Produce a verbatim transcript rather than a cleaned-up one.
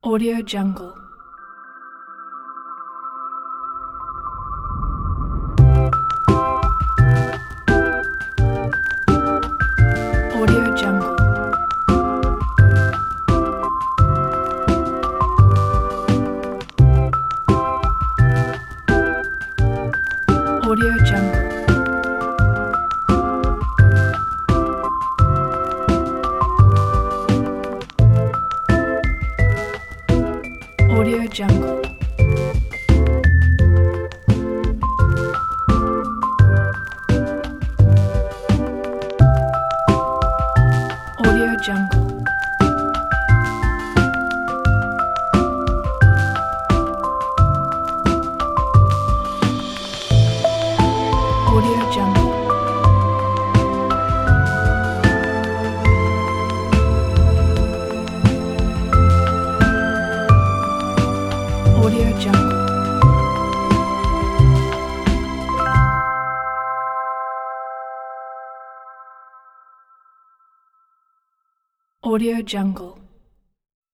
Audio Jungle. Audio Jungle. Audio Jungle. Audio Jungle. Audio Jungle. Audio Jungle. Audio Jungle. Audio Jungle.